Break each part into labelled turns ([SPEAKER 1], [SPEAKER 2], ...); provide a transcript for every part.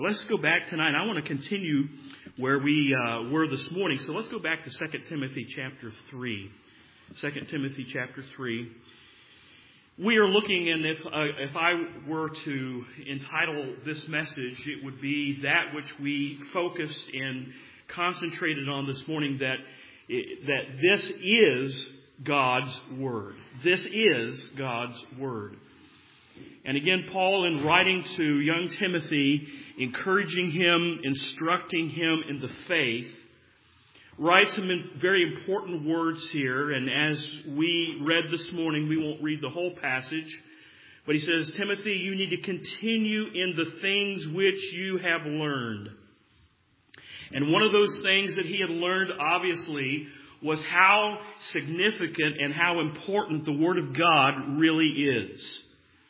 [SPEAKER 1] Let's go back tonight. I want to continue where we were this morning. So let's go back to 2 Timothy chapter 3. 2 Timothy chapter 3. We are looking, and if I were to entitle this message, it would be that which we focused and concentrated on this morning, that this is God's Word. This is God's Word. And again, Paul, in writing to young Timothy, encouraging him, instructing him in the faith, writes some very important words here. And as we read this morning, we won't read the whole passage, but he says, Timothy, you need to continue in the things which you have learned. And one of those things that he had learned, obviously, was how significant and how important the Word of God really is.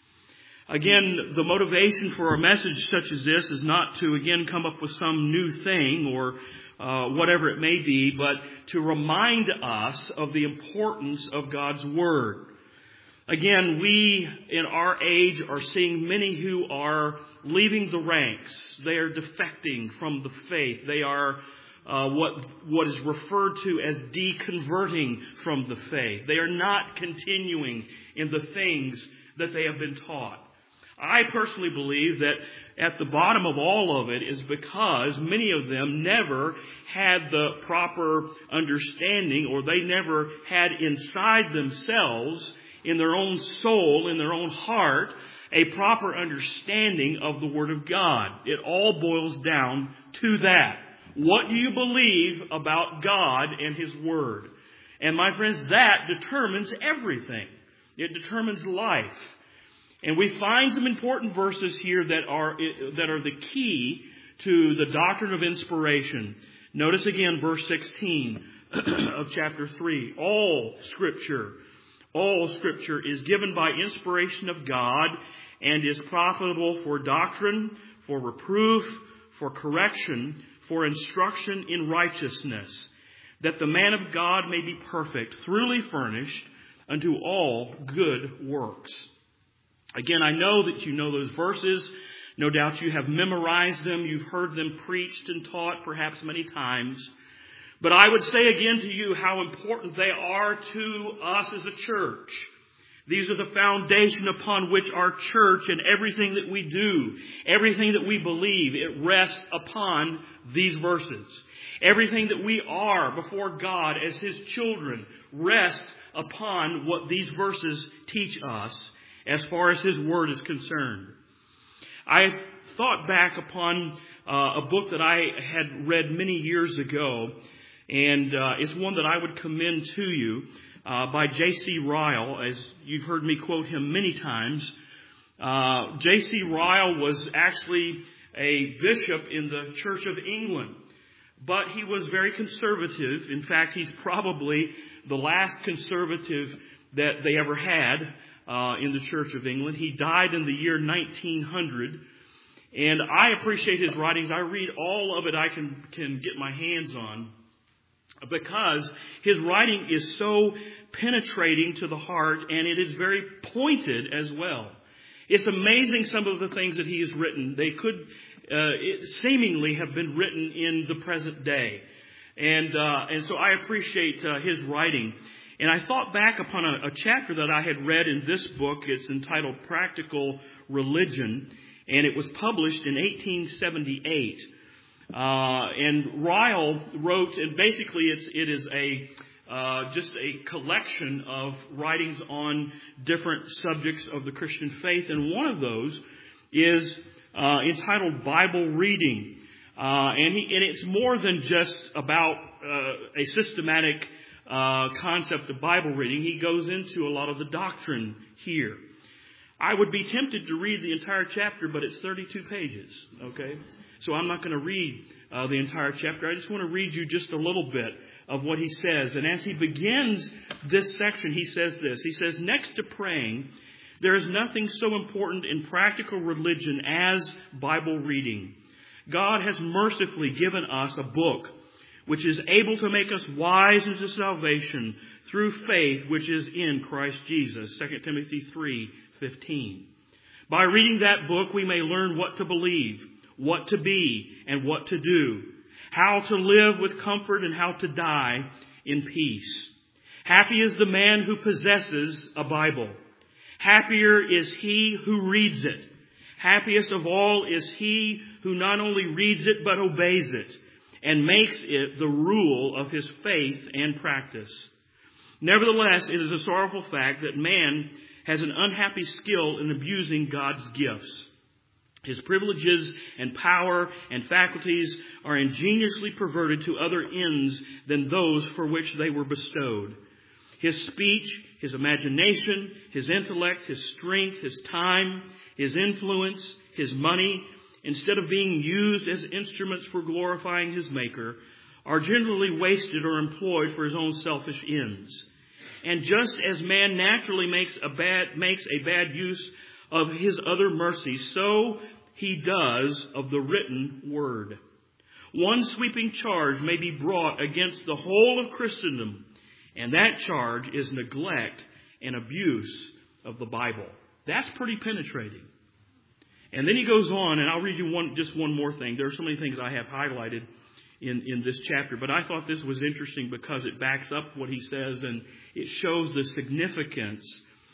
[SPEAKER 1] Again, the motivation for a message such as this is not to, again, come up with some new thing or whatever it may be, but to remind us of the importance of God's Word. Again, we in our age are seeing many who are leaving the ranks. They are defecting from the faith. They are what is referred to as deconverting from the faith. They are not continuing in the things that they have been taught. I personally believe that at the bottom of all of it is because many of them never had the proper understanding, or they never had inside themselves, in their own soul, in their own heart, a proper understanding of the Word of God. It all boils down to that. What do you believe about God and His Word? And my friends, that determines everything. It determines life. And we find some important verses here that are the key to the doctrine of inspiration. Notice again verse 16 of chapter 3. All Scripture is given by inspiration of God and is profitable for doctrine, for reproof, for correction, for instruction in righteousness, that the man of God may be perfect, thoroughly furnished unto all good works. Again, I know that you know those verses. No doubt you have memorized them. You've heard them preached and taught perhaps many times. But I would say again to you how important they are to us as a church. These are the foundation upon which our church and everything that we do, everything that we believe, it rests upon these verses. Everything that we are before God as His children rests upon what these verses teach us as far as His Word is concerned. I thought back upon a book that I had read many years ago, and it's one that I would commend to you, by J.C. Ryle, as you've heard me quote him many times. J.C. Ryle was actually a bishop in the Church of England, but he was very conservative. In fact, he's probably the last conservative that they ever had in the Church of England. He died in the year 1900, and I appreciate his writings. I read all of it I can get my hands on, because his writing is so penetrating to the heart, and it is very pointed as well. It's amazing some of the things that he has written. They could seemingly have been written in the present day, and so I appreciate his writing. And I thought back upon a chapter that I had read in this book. It's entitled Practical Religion, and it was published in 1878. And Ryle wrote, and basically it is just a collection of writings on different subjects of the Christian faith, and one of those is entitled Bible Reading. And it's more than just about a systematic concept of Bible reading. He goes into a lot of the doctrine here. I would be tempted to read the entire chapter, but it's 32 pages, okay? So I'm not going to read the entire chapter. I just want to read you just a little bit of what he says. And as he begins this section, he says this. He says, next to praying, there is nothing so important in practical religion as Bible reading. God has mercifully given us a book which is able to make us wise unto salvation through faith which is in Christ Jesus. 2 Timothy 3:15. By reading that book, we may learn what to believe, what to be and what to do, how to live with comfort and how to die in peace. Happy is the man who possesses a Bible. Happier is he who reads it. Happiest of all is he who not only reads it but obeys it and makes it the rule of his faith and practice. Nevertheless, it is a sorrowful fact that man has an unhappy skill in abusing God's gifts. His privileges and power and faculties are ingeniously perverted to other ends than those for which they were bestowed. His speech, his imagination, his intellect, his strength, his time, his influence, his money, instead of being used as instruments for glorifying his Maker, are generally wasted or employed for his own selfish ends. And just as man naturally makes a bad use of his other mercies, so he does of the written word. One sweeping charge may be brought against the whole of Christendom, and that charge is neglect and abuse of the Bible. That's pretty penetrating. And then he goes on, and I'll read you just one more thing. There are so many things I have highlighted in this chapter, but I thought this was interesting because it backs up what he says, and it shows the significance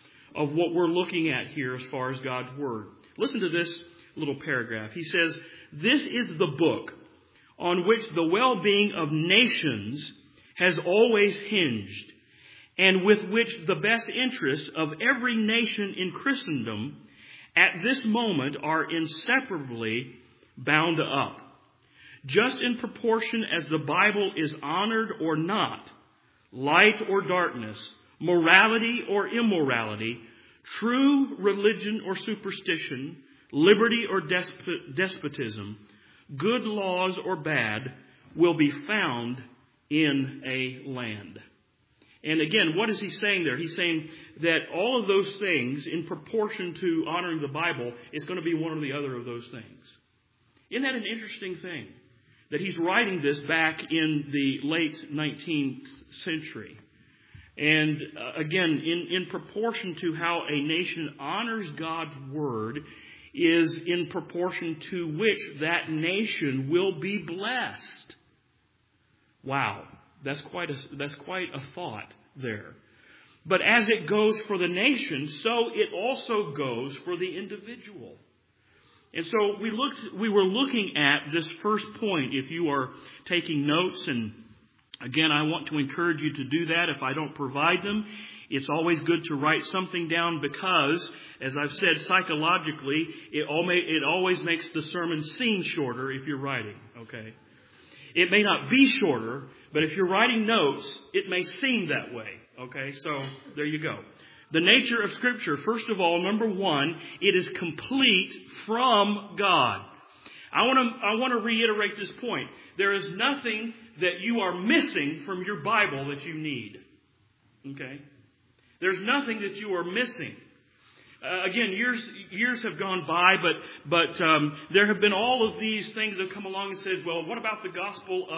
[SPEAKER 1] of what we're looking at here as far as God's Word. Listen to this little paragraph. He says, "This is the book on which the well-being of nations has always hinged, and with which the best interests of every nation in Christendom at this moment are inseparably bound up. Just in proportion as the Bible is honored or not, light or darkness, morality or immorality, true religion or superstition, liberty or despotism, good laws or bad, will be found in a land." And again, what is he saying there? He's saying that all of those things, in proportion to honoring the Bible, is going to be one or the other of those things. Isn't that an interesting thing? That he's writing this back in the late 19th century. And again, in proportion to how a nation honors God's Word is in proportion to which that nation will be blessed. Wow, that's quite a thought there. But as it goes for the nation, so it also goes for the individual. And so we were looking at this first point. If you are taking notes, and again, I want to encourage you to do that if I don't provide them. It's always good to write something down because, as I've said, psychologically, it always makes the sermon seem shorter if you're writing, okay? It may not be shorter, but if you're writing notes, it may seem that way, okay? So, there you go. The nature of Scripture, first of all, number one, it is complete from God. I want to reiterate this point. There is nothing that you are missing from your Bible that you need. Okay? There's nothing that you are missing. Again, years have gone by, but there have been all of these things that have come along and said, well, what about the Gospel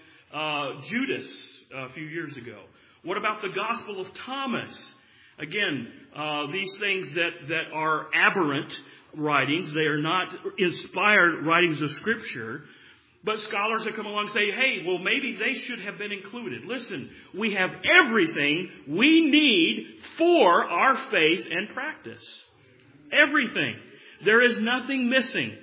[SPEAKER 1] of Judas a few years ago? What about the Gospel of Thomas? Again, these things that are aberrant writings, they are not inspired writings of Scripture, but scholars have come along and say, hey, well, maybe they should have been included. Listen, we have everything we need for our faith and practice. Everything. There is nothing missing.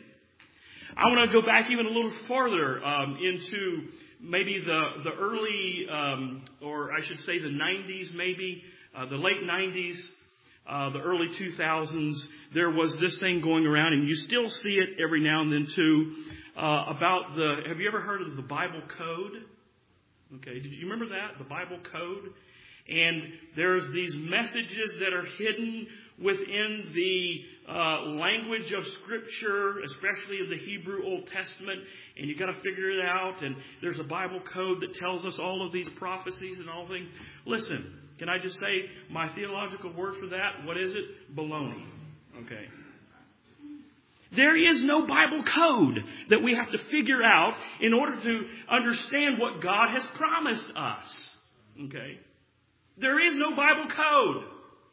[SPEAKER 1] I want to go back even a little farther into maybe the early, or I should say the 90s maybe, the late 90s, the early 2000s. There was this thing going around, and you still see it every now and then too, about have you ever heard of the Bible Code? Okay, did you remember that? The Bible Code? And there's these messages that are hidden within the language of Scripture, especially of the Hebrew Old Testament, and you got to figure it out. And there's a Bible code that tells us all of these prophecies and all things. Listen, can I just say my theological word for that? What is it? Baloney. Okay. There is no Bible code that we have to figure out in order to understand what God has promised us. Okay? There is no Bible code.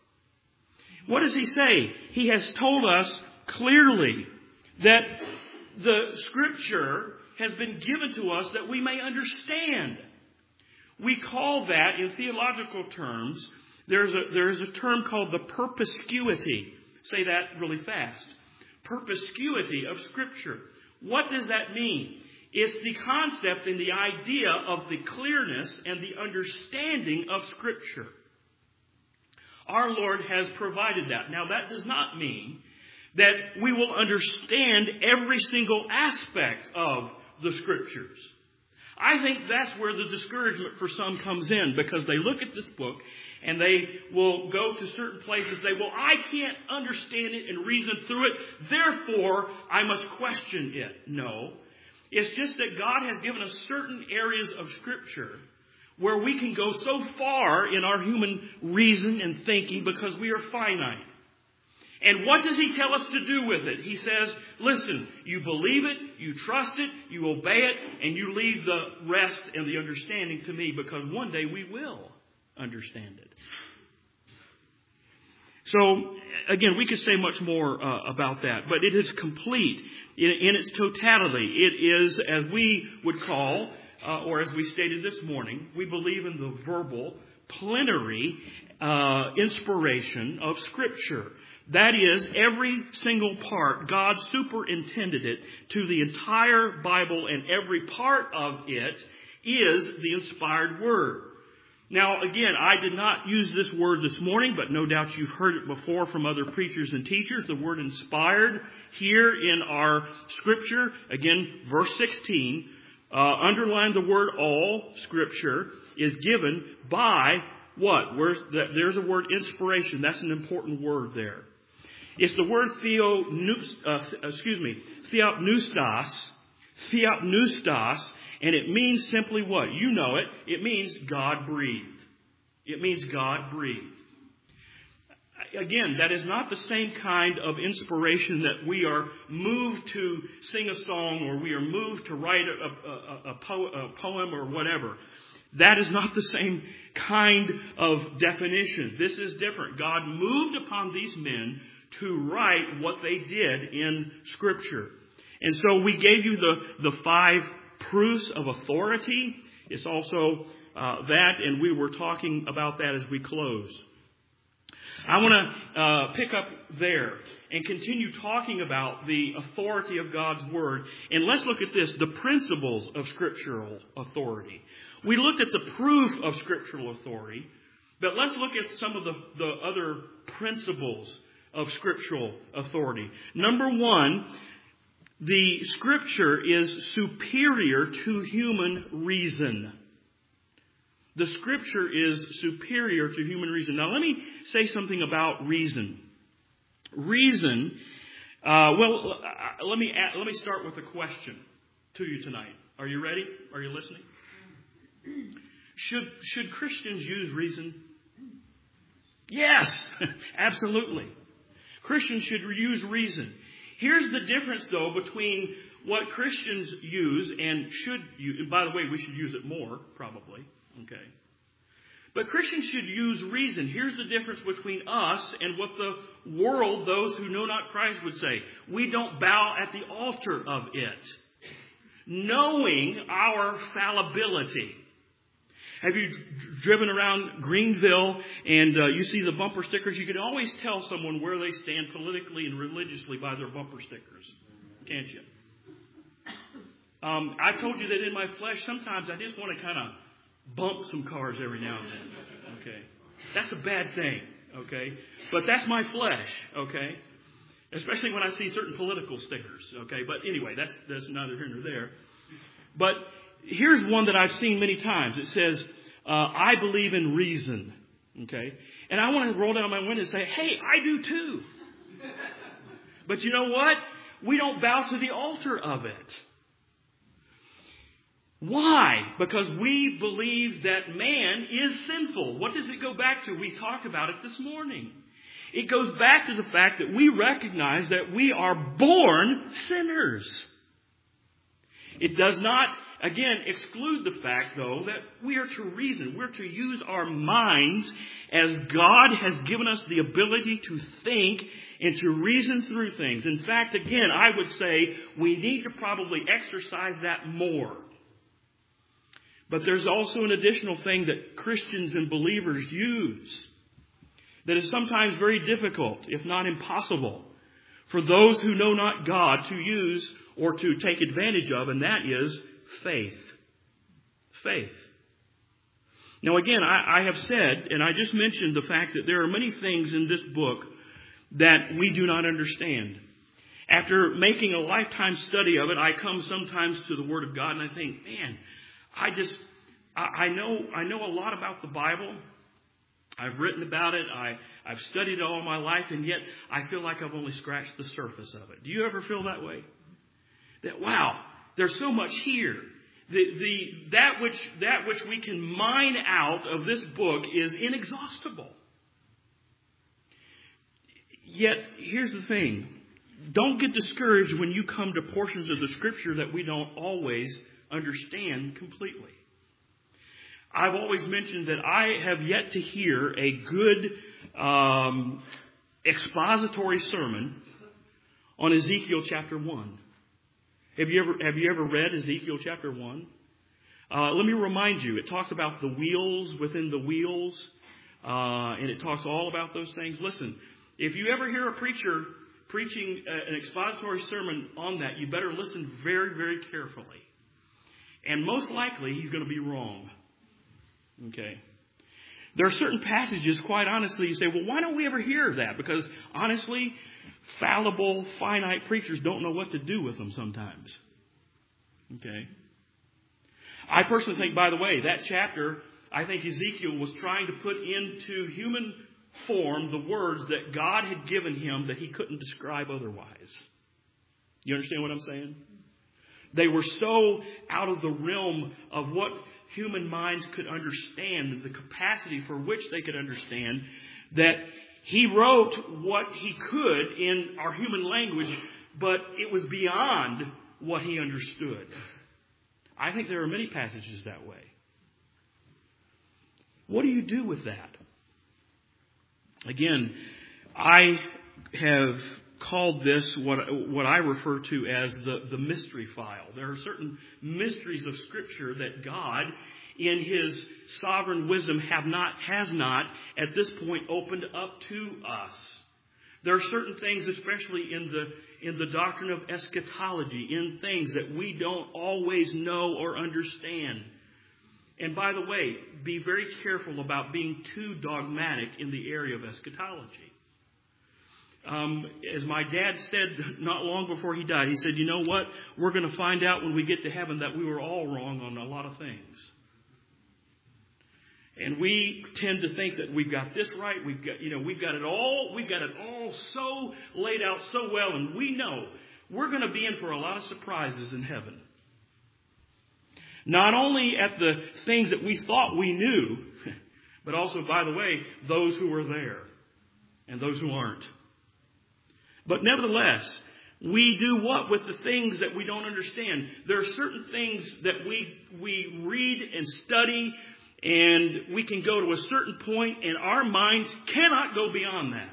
[SPEAKER 1] What does he say? He has told us clearly that the Scripture has been given to us that we may understand. We call that, in theological terms, there's a term called the perspicuity. Say that really fast. Perspicuity of Scripture. What does that mean? It's the concept and the idea of the clearness and the understanding of Scripture. Our Lord has provided that. Now, that does not mean that we will understand every single aspect of the Scriptures. I think that's where the discouragement for some comes in, because they look at this book and they will go to certain places. I can't understand it and reason through it, therefore I must question it. No. It's just that God has given us certain areas of Scripture where we can go so far in our human reason and thinking because we are finite. And what does He tell us to do with it? He says, listen, you believe it, you trust it, you obey it, and you leave the rest and the understanding to me, because one day we will understand it. So, again, we could say much more about that, but it is complete in its totality. It is, as we would call, or as we stated this morning, we believe in the verbal, plenary inspiration of Scripture. That is, every single part, God superintended it to the entire Bible, and every part of it is the inspired Word. Now, again, I did not use this word this morning, but no doubt you've heard it before from other preachers and teachers. The word inspired here in our Scripture, again, verse 16, underline the word all. Scripture is given by what? There's a word inspiration. That's an important word there. It's the word theopneustos, and it means simply what? You know it. It means God breathed. It means God breathed. Again, that is not the same kind of inspiration that we are moved to sing a song, or we are moved to write a poem or whatever. That is not the same kind of definition. This is different. God moved upon these men to write what they did in Scripture. And so we gave you the 5 proofs of authority. It's also that, and we were talking about that as we close. I want to pick up there and continue talking about the authority of God's Word. And let's look at this, the principles of scriptural authority. We looked at the proof of scriptural authority, but let's look at some of the other principles of scriptural authority. Number 1, the Scripture is superior to human reason. The Scripture is superior to human reason. Now, let me say something about reason. Reason. Let me start with a question to you tonight. Are you ready? Are you listening? Should Christians use reason? Yes, absolutely. Christians should use reason. Here's the difference, though, between what Christians use and should use. And by the way, we should use it more, probably. Okay. But Christians should use reason. Here's the difference between us and what the world, those who know not Christ, would say. We don't bow at the altar of it, knowing our fallibility. Have you driven around Greenville and you see the bumper stickers? You can always tell someone where they stand politically and religiously by their bumper stickers, can't you? I've told you that in my flesh, sometimes I just want to kind of bump some cars every now and then. Okay, that's a bad thing. Okay, but that's my flesh. Okay, especially when I see certain political stickers. Okay, but anyway, that's neither here nor there. But here's one that I've seen many times. It says, I believe in reason. Okay? And I want to roll down my window and say, hey, I do too. But you know what? We don't bow to the altar of it. Why? Because we believe that man is sinful. What does it go back to? We talked about it this morning. It goes back to the fact that we recognize that we are born sinners. It does not again, exclude the fact, though, that we are to reason. We're to use our minds as God has given us the ability to think and to reason through things. In fact, again, I would say we need to probably exercise that more. But there's also an additional thing that Christians and believers use that is sometimes very difficult, if not impossible, for those who know not God to use or to take advantage of, and that is faith. Faith. Now again, I have said, and I just mentioned the fact that there are many things in this book that we do not understand. After making a lifetime study of it, I come sometimes to the Word of God and I think, man, I know a lot about the Bible. I've written about it. I've studied it all my life, and yet I feel like I've only scratched the surface of it. Do you ever feel that way? That, wow, there's so much here. That which we can mine out of this book is inexhaustible. Yet, here's the thing. Don't get discouraged when you come to portions of the Scripture that we don't always understand completely. I've always mentioned that I have yet to hear a good expository sermon on Ezekiel chapter 1. Have you ever read Ezekiel chapter 1? Let me remind you, it talks about the wheels within the wheels, and it talks all about those things. Listen, if you ever hear a preacher preaching an expository sermon on that, you better listen very, very carefully. And most likely, he's going to be wrong. Okay. There are certain passages, quite honestly, you say, well, why don't we ever hear that? Because, honestly, fallible, finite preachers don't know what to do with them sometimes. Okay. I personally think, by the way, that chapter, I think Ezekiel was trying to put into human form the words that God had given him that he couldn't describe otherwise. You understand what I'm saying? They were so out of the realm of what human minds could understand, the capacity for which they could understand, that he wrote what he could in our human language, but it was beyond what he understood. I think there are many passages that way. What do you do with that? Again, I have called this what I refer to as the mystery file. There are certain mysteries of Scripture that God, in His sovereign wisdom, has not at this point opened up to us. There are certain things, especially in the doctrine of eschatology, in things that we don't always know or understand. And by the way, be very careful about being too dogmatic in the area of eschatology. As my dad said not long before he died, he said, you know what? We're going to find out when we get to heaven that we were all wrong on a lot of things. And we tend to think that we've got this right. We've got it all so laid out so well. And we know we're going to be in for a lot of surprises in heaven. Not only at the things that we thought we knew, but also, by the way, those who are there and those who aren't. But nevertheless, we do what with the things that we don't understand? There are certain things that we read and study, and we can go to a certain point, and our minds cannot go beyond that.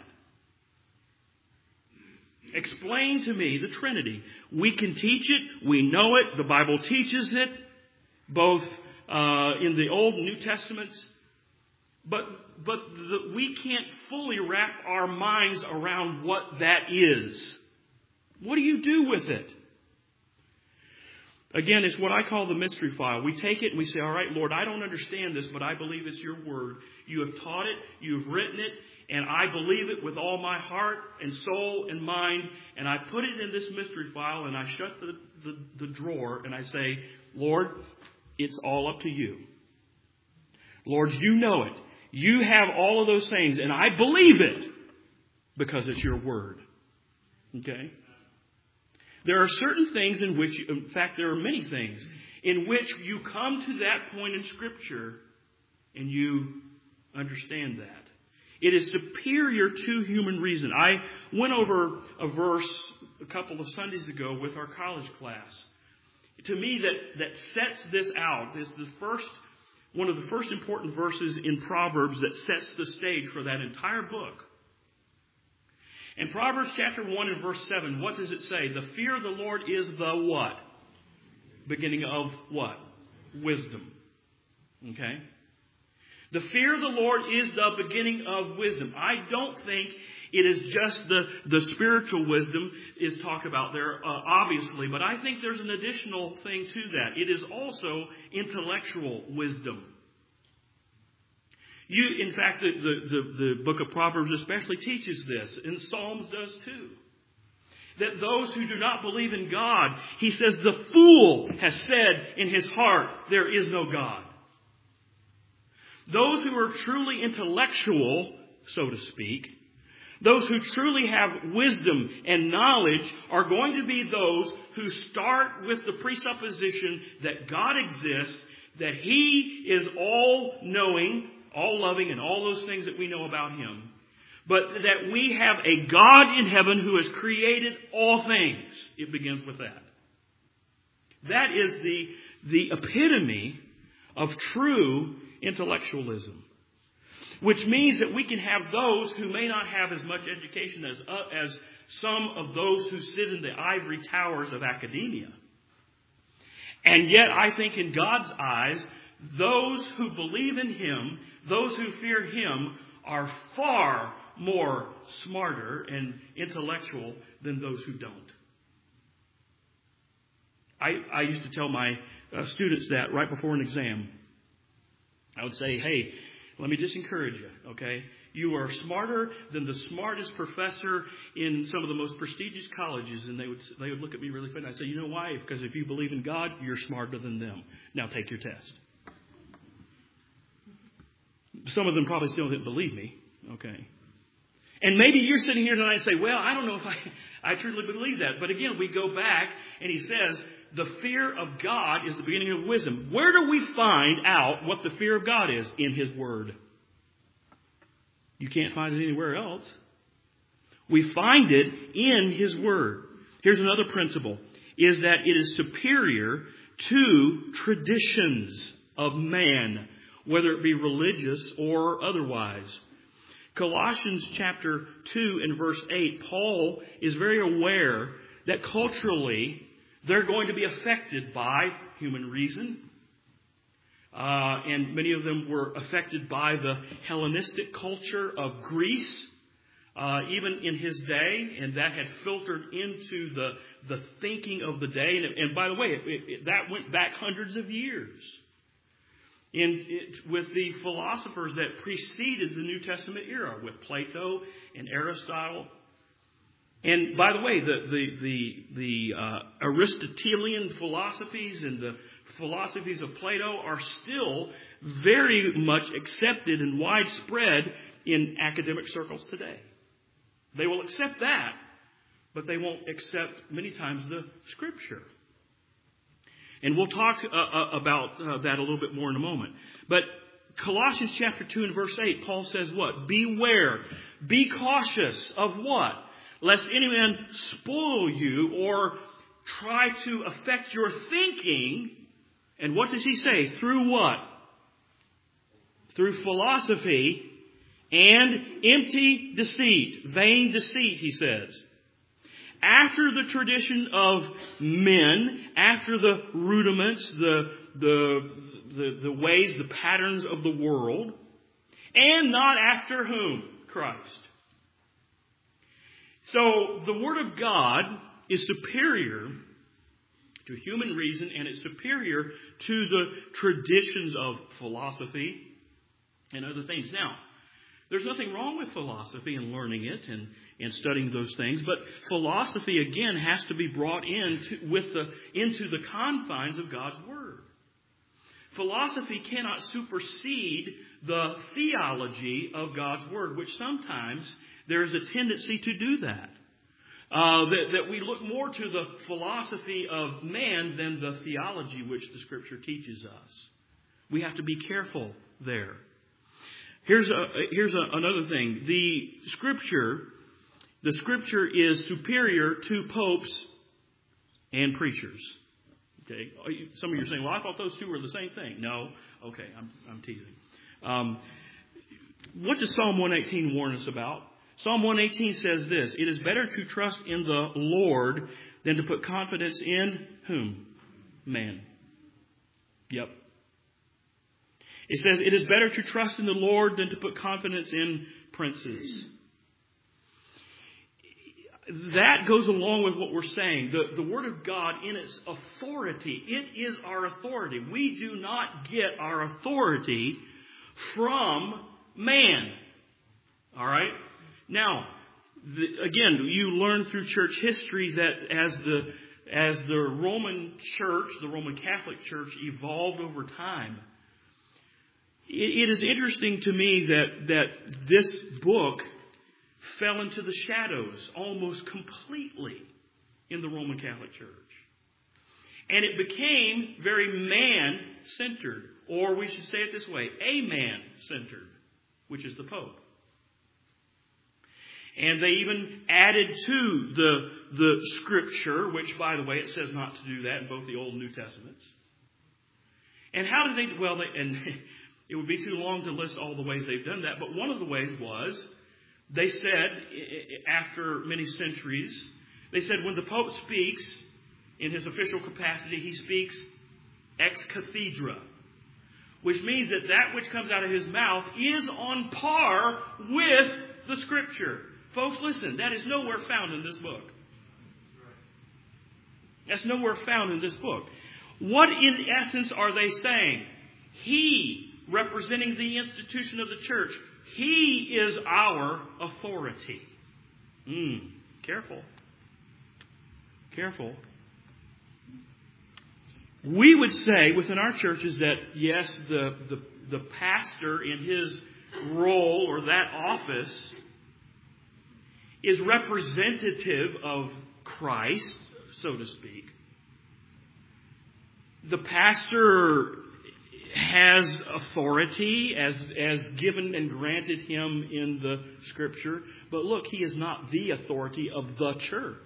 [SPEAKER 1] Explain to me the Trinity. We can teach it. We know it. The Bible teaches it, both in the Old and New Testaments. But we can't fully wrap our minds around what that is. What do you do with it? Again, it's what I call the mystery file. We take it and we say, all right, Lord, I don't understand this, but I believe it's your word. You have taught it, you've written it, and I believe it with all my heart and soul and mind, and I put it in this mystery file, and I shut the drawer, and I say, Lord, it's all up to you. Lord, you know it. You have all of those things, and I believe it because it's your word. Okay? There are certain things in which, in fact, there are many things in which you come to that point in Scripture and you understand that. It is superior to human reason. I went over a verse a couple of Sundays ago with our college class. to me that sets this out. This is one of the first important verses in Proverbs that sets the stage for that entire book. In Proverbs chapter 1 and verse 7, what does it say? The fear of the Lord is the what? Beginning of what? Wisdom. Okay? The fear of the Lord is the beginning of wisdom. I don't think it is just the spiritual wisdom is talked about there, obviously, but I think there's an additional thing to that. It is also intellectual wisdom. In fact, the book of Proverbs especially teaches this, and Psalms does too. That those who do not believe in God, he says, the fool has said in his heart, there is no God. Those who are truly intellectual, so to speak, those who truly have wisdom and knowledge are going to be those who start with the presupposition that God exists, that he is all-knowing, all-loving, and all those things that we know about him. But that we have a God in heaven who has created all things. It begins with that. That is the epitome of true intellectualism. Which means that we can have those who may not have as much education as some of those who sit in the ivory towers of academia. And yet, I think in God's eyes, those who believe in him, those who fear him, are far more smarter and intellectual than those who don't. I used to tell my students that right before an exam. I would say, hey, let me just encourage you, okay? You are smarter than the smartest professor in some of the most prestigious colleges. And they would look at me really funny. I'd say, you know why? Because if you believe in God, you're smarter than them. Now take your test. Some of them probably still didn't believe me, okay? And maybe you're sitting here tonight and say, well, I don't know if I truly believe that. But again, we go back and he says, the fear of God is the beginning of wisdom. Where do we find out what the fear of God is? In his word. You can't find it anywhere else. We find it in his word. Here's another principle, is that it is superior to traditions of man, whether it be religious or otherwise. Colossians chapter 2 and verse 8, Paul is very aware that culturally they're going to be affected by human reason. And many of them were affected by the Hellenistic culture of Greece, even in his day. And that had filtered into the thinking of the day. And by the way, that went back hundreds of years. With the philosophers that preceded the New Testament era, with Plato and Aristotle. And by the way, the Aristotelian philosophies and the philosophies of Plato are still very much accepted and widespread in academic circles today. They will accept that, but they won't accept many times the Scripture. And we'll talk about that a little bit more in a moment. But Colossians chapter 2 and verse 8, Paul says what? Beware, be cautious of what? Lest any man spoil you or try to affect your thinking. And what does he say? Through what? Through philosophy and empty deceit. Vain deceit, he says. After the tradition of men, after the rudiments, the ways, the patterns of the world, and not after whom? Christ. So the Word of God is superior to human reason, and it's superior to the traditions of philosophy and other things. Now, there's nothing wrong with philosophy and learning it and studying those things, but philosophy, again, has to be brought into the confines of God's Word. Philosophy cannot supersede the theology of God's Word, which sometimes there is a tendency to do that. That we look more to the philosophy of man than the theology which the Scripture teaches us. We have to be careful there. Here's another thing. The Scripture is superior to popes and preachers. Okay. Some of you are saying, well, I thought those two were the same thing. No. Okay, I'm teasing. What does Psalm 118 warn us about? Psalm 118 says this: it is better to trust in the Lord than to put confidence in whom? Man. Yep. It says it is better to trust in the Lord than to put confidence in princes. That goes along with what we're saying. The Word of God in its authority, it is our authority. We do not get our authority from man. All right? Now, again, you learn through church history that as the Roman Church, the Roman Catholic Church, evolved over time, it is interesting to me that this book fell into the shadows almost completely in the Roman Catholic Church. And it became very man-centered, or we should say it this way, a man-centered, which is the Pope. And they even added to the Scripture, which, by the way, it says not to do that in both the Old and New Testaments. And how did they, well, and it would be too long to list all the ways they've done that, but one of the ways was, they said, after many centuries, they said when the Pope speaks in his official capacity, he speaks ex cathedra, which means that which comes out of his mouth is on par with the Scripture. Folks, listen, that is nowhere found in this book. That's nowhere found in this book. What in essence are they saying? He, representing the institution of the church, he is our authority. Careful. Careful. We would say within our churches that, yes, the pastor in his role or that office is representative of Christ, so to speak. The pastor has authority as given and granted him in the Scripture. But look, he is not the authority of the church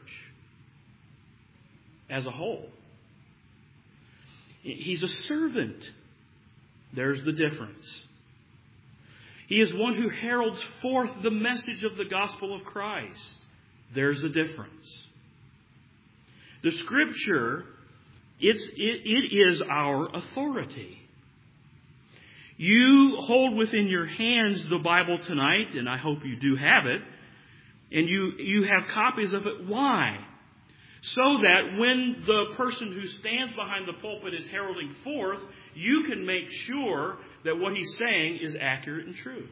[SPEAKER 1] as a whole. He's a servant. There's the difference. He is one who heralds forth the message of the gospel of Christ. There's the difference. The Scripture, it is our authority. You hold within your hands the Bible tonight, and I hope you do have it, and you have copies of it. Why? So that when the person who stands behind the pulpit is heralding forth, you can make sure that what he's saying is accurate and true.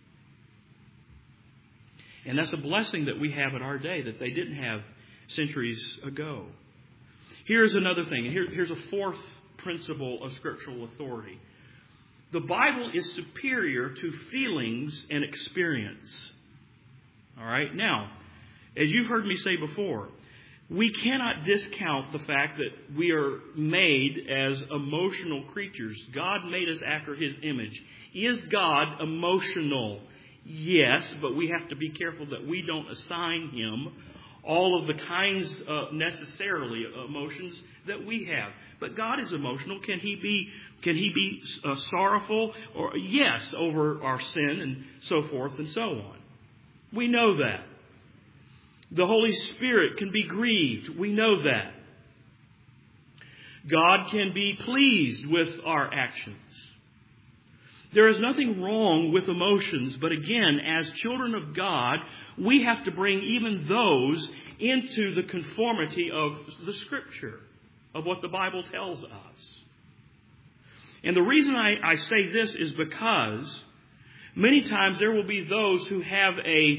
[SPEAKER 1] And that's a blessing that we have in our day that they didn't have centuries ago. Here's another thing. Here's a fourth principle of scriptural authority. The Bible is superior to feelings and experience. All right? Now, as you've heard me say before, we cannot discount the fact that we are made as emotional creatures. God made us after His image. Is God emotional? Yes, but we have to be careful that we don't assign Him all of the kinds necessarily emotions that we have. But God is emotional. Can He be sorrowful? Or yes, over our sin and so forth and so on. We know that. The Holy Spirit can be grieved. We know that. God can be pleased with our actions. There is nothing wrong with emotions, but again, as children of God, we have to bring even those into the conformity of the Scripture, of what the Bible tells us. And the reason I say this is because many times there will be those who have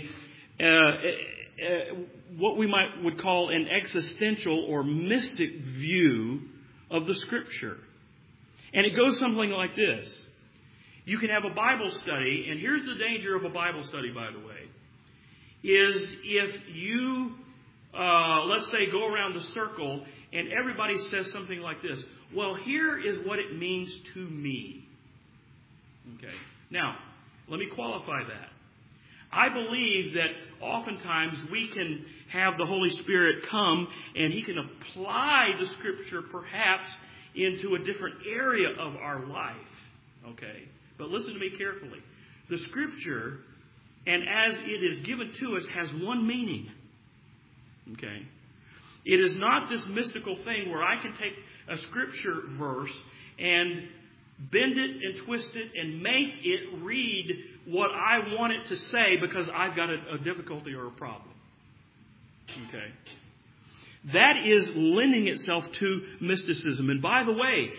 [SPEAKER 1] what we would call an existential or mystic view of the Scripture. And it goes something like this. You can have a Bible study, and here's the danger of a Bible study, by the way, is if you, let's say, go around the circle and everybody says something like this. Well, here is what it means to me. Okay. Now, let me qualify that. I believe that oftentimes we can have the Holy Spirit come and He can apply the Scripture perhaps into a different area of our life. Okay? But listen to me carefully. The Scripture, and as it is given to us, has one meaning. Okay? It is not this mystical thing where I can take a Scripture verse and bend it and twist it and make it read what I want it to say because I've got a difficulty or a problem. Okay? That is lending itself to mysticism. And by the way,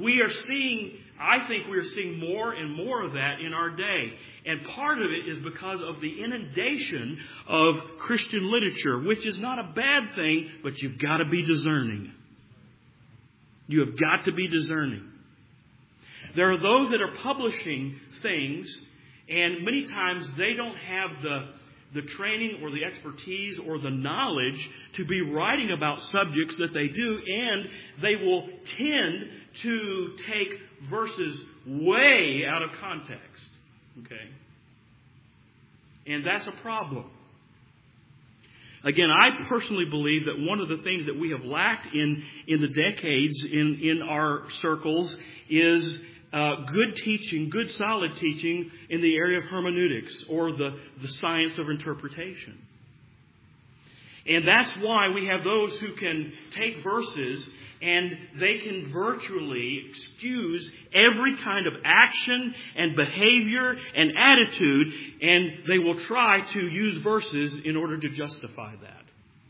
[SPEAKER 1] I think we are seeing more and more of that in our day. And part of it is because of the inundation of Christian literature, which is not a bad thing, but you've got to be discerning. You have got to be discerning. There are those that are publishing things, and many times they don't have the training or the expertise or the knowledge to be writing about subjects that they do, and they will tend to take verses way out of context. Okay? And that's a problem. Again, I personally believe that one of the things that we have lacked in the decades in our circles is good teaching, good solid teaching in the area of hermeneutics or the science of interpretation. And that's why we have those who can take verses and they can virtually excuse every kind of action and behavior and attitude, and they will try to use verses in order to justify that.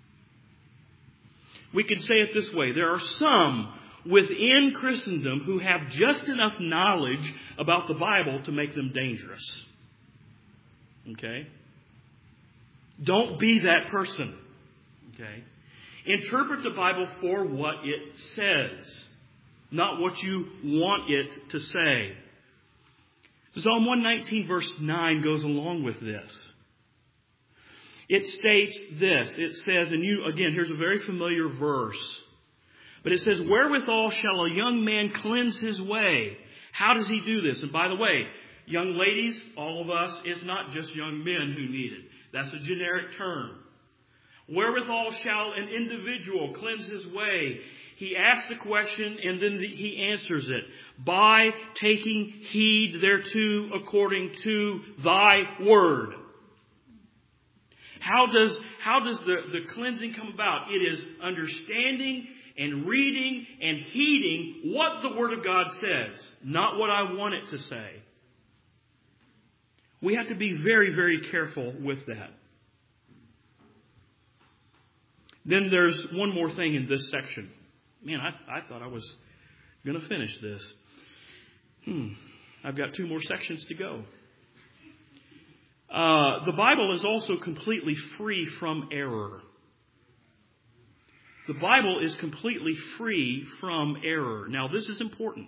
[SPEAKER 1] We can say it this way. There are some within Christendom who have just enough knowledge about the Bible to make them dangerous. Okay? Don't be that person. Okay? Interpret the Bible for what it says, not what you want it to say. Psalm 119 verse 9 goes along with this. It states this. It says, and here's a very familiar verse. But it says, wherewithal shall a young man cleanse his way? How does he do this? And by the way, young ladies, all of us, it's not just young men who need it. That's a generic term. Wherewithal shall an individual cleanse his way? He asks the question and then he answers it. By taking heed thereto according to thy word. How does the cleansing come about? It is understanding and reading and heeding what the Word of God says, not what I want it to say. We have to be very, very careful with that. Then there's one more thing in this section. Man, I thought I was going to finish this. I've got 2 more sections to go. The Bible is also completely free from error. The Bible is completely free from error. Now, this is important.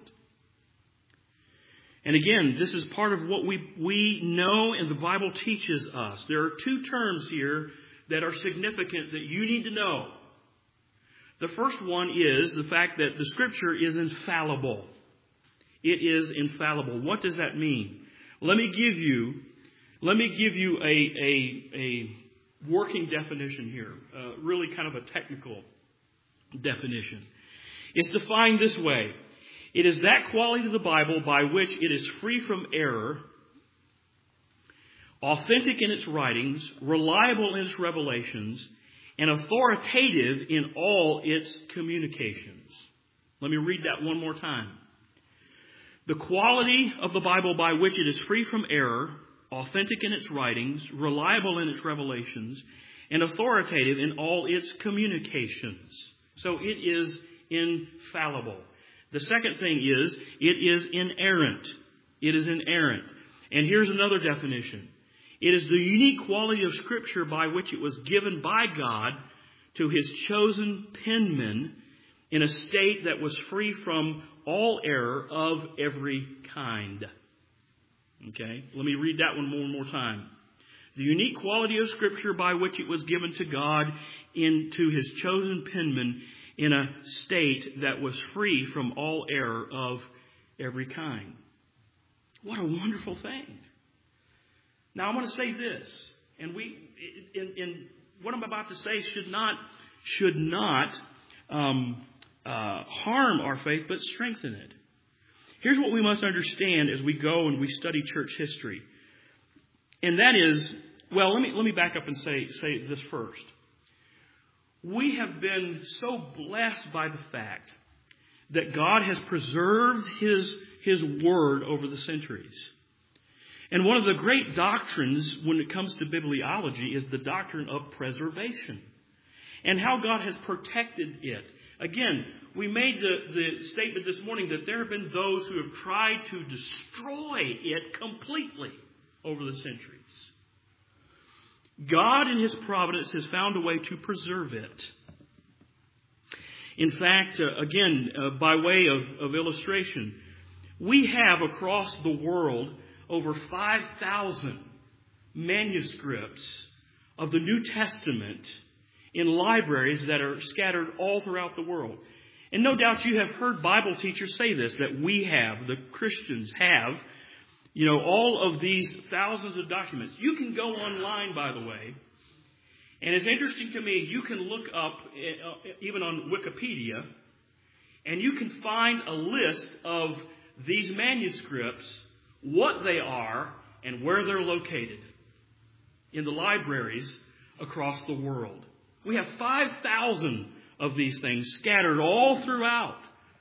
[SPEAKER 1] And again, this is part of what we know and the Bible teaches us. There are 2 terms here that are significant that you need to know. The first one is the fact that the Scripture is infallible. It is infallible. What does that mean? Let me give you a working definition here, really kind of a technical definition. It's defined this way. It is that quality of the Bible by which it is free from error, authentic in its writings, reliable in its revelations, and authoritative in all its communications. Let me read that one more time. The quality of the Bible by which it is free from error, authentic in its writings, reliable in its revelations, and authoritative in all its communications. So it is infallible. The second thing is, it is inerrant. It is inerrant. And here's another definition. It is the unique quality of Scripture by which it was given by God to His chosen penmen in a state that was free from all error of every kind. Okay, let me read that one more time. The unique quality of Scripture by which it was given to God into His chosen penmen in a state that was free from all error of every kind. What a wonderful thing. Now, I want to say this, and in what I'm about to say should not harm our faith, but strengthen it. Here's what we must understand as we go and we study church history, and that is, well, let me back up and say this first. We have been so blessed by the fact that God has preserved His Word over the centuries. And one of the great doctrines when it comes to bibliology is the doctrine of preservation and how God has protected it. Again, we made the statement this morning that there have been those who have tried to destroy it completely over the centuries. God in His providence has found a way to preserve it. In fact, by way of illustration, we have across the world over 5,000 manuscripts of the New Testament in libraries that are scattered all throughout the world. And no doubt you have heard Bible teachers say this, that we have, the Christians have, all of these thousands of documents. You can go online, by the way, and it's interesting to me, you can look up, even on Wikipedia, and you can find a list of these manuscripts, what they are, and where they're located in the libraries across the world. We have 5,000 of these things scattered all throughout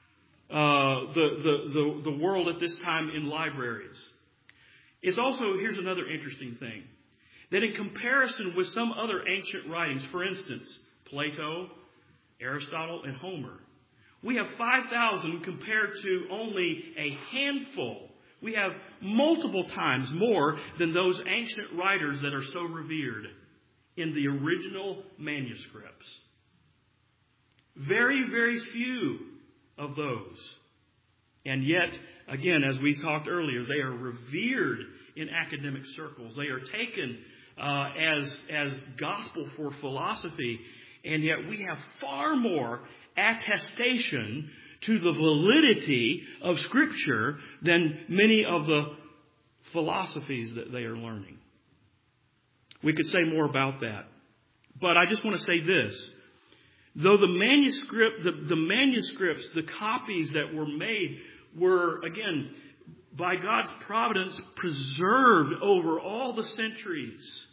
[SPEAKER 1] the world at this time in libraries. It's also, here's another interesting thing, that in comparison with some other ancient writings, for instance, Plato, Aristotle, and Homer, we have 5,000 compared to only a handful. We have multiple times more than those ancient writers that are so revered in the original manuscripts. Very, very few of those. And yet, again, as we talked earlier, they are revered in academic circles. They are taken as gospel for philosophy. And yet we have far more attestation to the validity of Scripture than many of the philosophies that they are learning. We could say more about that. But I just want to say this. Though the manuscripts, the copies that were made were, again, by God's providence, preserved over all the centuries.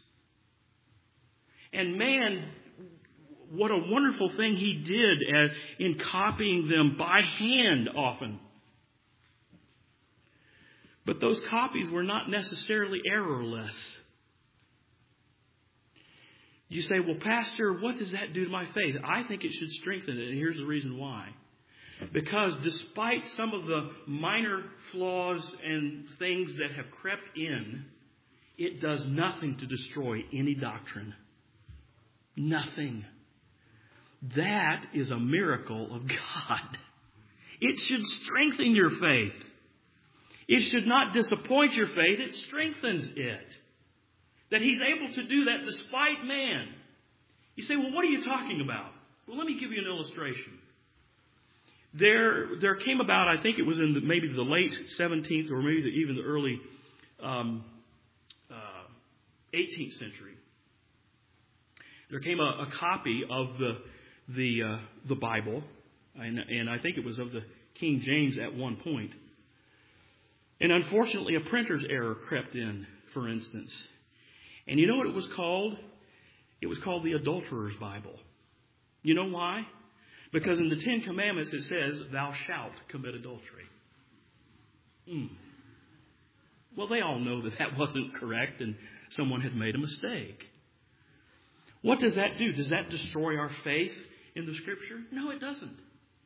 [SPEAKER 1] And man, what a wonderful thing He did in copying them by hand often. But those copies were not necessarily errorless. You say, well, Pastor, what does that do to my faith? I think it should strengthen it, and here's the reason why. Because despite some of the minor flaws and things that have crept in, it does nothing to destroy any doctrine. Nothing. That is a miracle of God. It should strengthen your faith. It should not disappoint your faith. It strengthens it. That He's able to do that despite man. You say, well, what are you talking about? Well, let me give you an illustration. There came about, I think it was in maybe the late 17th or maybe even the early 18th century. There came a copy of the Bible, and I think it was of the King James at one point. And unfortunately, a printer's error crept in, for instance. And you know what it was called? It was called the Adulterer's Bible. You know why? Because in the Ten Commandments it says, thou shalt commit adultery. Well, they all know that wasn't correct and someone had made a mistake. What does that do? Does that destroy our faith in the Scripture? No, it doesn't.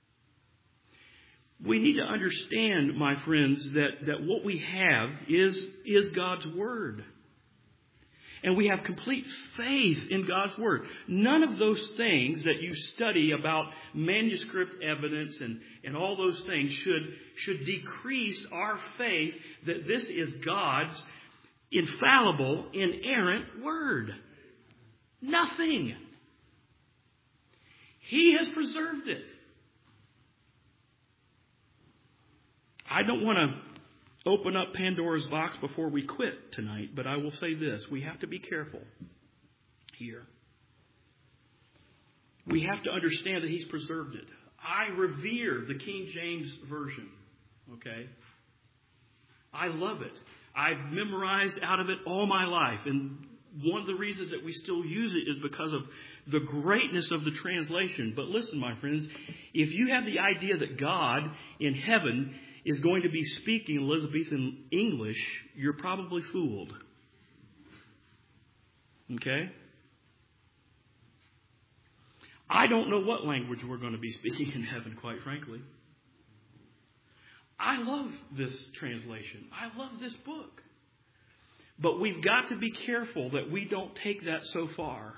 [SPEAKER 1] We need to understand, my friends, that what we have is God's Word. And we have complete faith in God's Word. None of those things that you study about manuscript evidence and all those things should decrease our faith that this is God's infallible, inerrant Word. Nothing. He has preserved it. I don't want to open up Pandora's box before we quit tonight, but I will say this. We have to be careful here. We have to understand that He's preserved it. I revere the King James Version. Okay? I love it. I've memorized out of it all my life. And one of the reasons that we still use it is because of the greatness of the translation. But listen, my friends, if you have the idea that God in heaven is going to be speaking Elizabethan English, you're probably fooled. Okay? I don't know what language we're going to be speaking in heaven, quite frankly. I love this translation. I love this book. But we've got to be careful that we don't take that so far.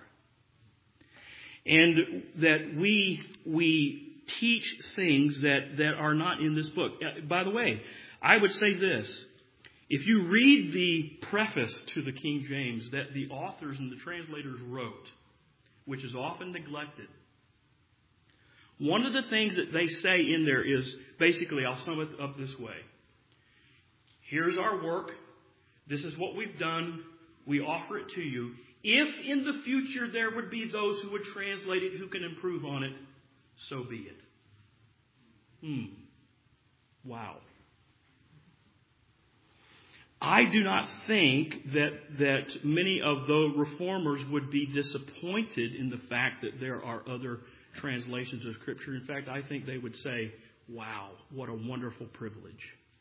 [SPEAKER 1] And that we teach things that are not in this book. By the way, I would say this. If you read the preface to the King James that the authors and the translators wrote, which is often neglected, one of the things that they say in there is, basically, I'll sum it up this way. Here's our work. This is what we've done. We offer it to you. If in the future there would be those who would translate it, who can improve on it, so be it. Wow. I do not think that many of the reformers would be disappointed in the fact that there are other translations of Scripture. In fact, I think they would say, wow, what a wonderful privilege.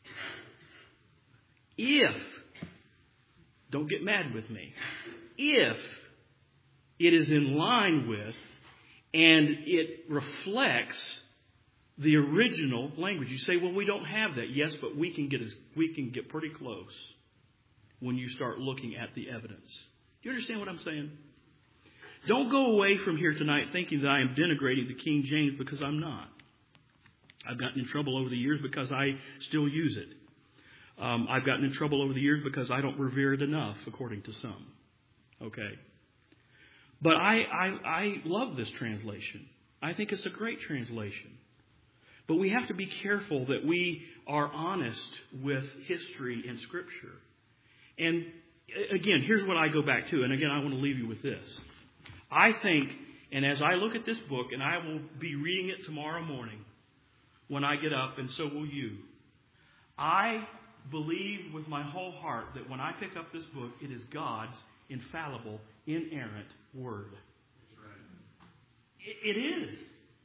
[SPEAKER 1] If, don't get mad with me, if it is in line with and it reflects the original language. You say, well, we don't have that. Yes, but we can get pretty close when you start looking at the evidence. Do you understand what I'm saying? Don't go away from here tonight thinking that I am denigrating the King James, because I'm not. I've gotten in trouble over the years because I still use it. I've gotten in trouble over the years because I don't revere it enough, according to some. Okay? But I love this translation. I think it's a great translation. But we have to be careful that we are honest with history and Scripture. And again, here's what I go back to. And again, I want to leave you with this. I think, and as I look at this book, and I will be reading it tomorrow morning when I get up, and so will you, I believe with my whole heart that when I pick up this book, it is God's infallible, inerrant Word. That's right. It is.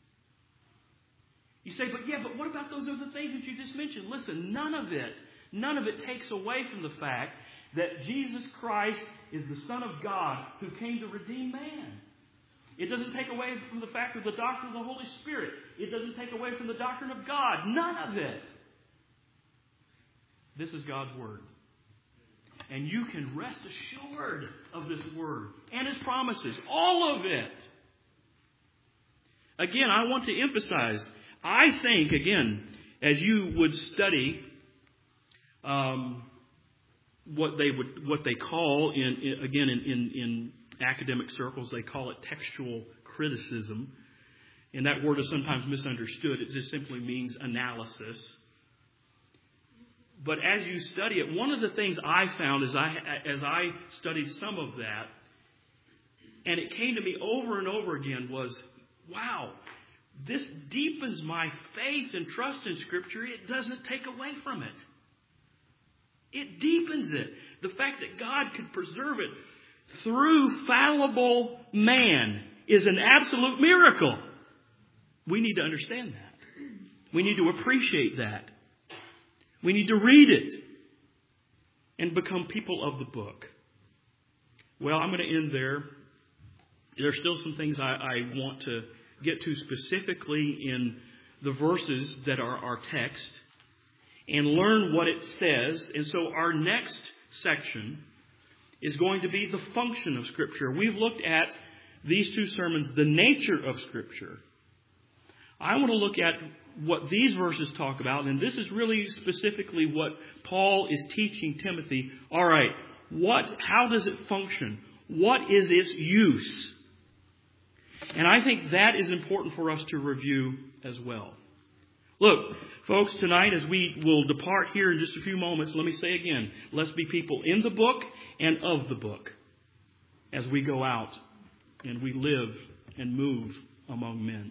[SPEAKER 1] You say, but what about those other things that you just mentioned? Listen, none of it takes away from the fact that Jesus Christ is the Son of God who came to redeem man. It doesn't take away from the fact of the doctrine of the Holy Spirit. It doesn't take away from the doctrine of God. None of it. This is God's Word. And you can rest assured of this Word and His promises. All of it. Again, I want to emphasize, I think, again, as you would study what they call in academic circles, they call it textual criticism. And that word is sometimes misunderstood. It just simply means analysis. But as you study it, one of the things I found as I studied some of that, and it came to me over and over again, was, wow, this deepens my faith and trust in Scripture. It doesn't take away from it. It deepens it. The fact that God could preserve it through fallible man is an absolute miracle. We need to understand that. We need to appreciate that. We need to read it and become people of the book. Well, I'm going to end there. There's still some things I want to get to specifically in the verses that are our text and learn what it says. And so our next section is going to be the function of Scripture. We've looked at these two sermons, the nature of Scripture. I want to look at what these verses talk about, and this is really specifically what Paul is teaching Timothy. All right, how does it function? What is its use? And I think that is important for us to review as well. Look, folks, tonight as we will depart here in just a few moments, let me say again, let's be people in the book and of the book as we go out and we live and move among men.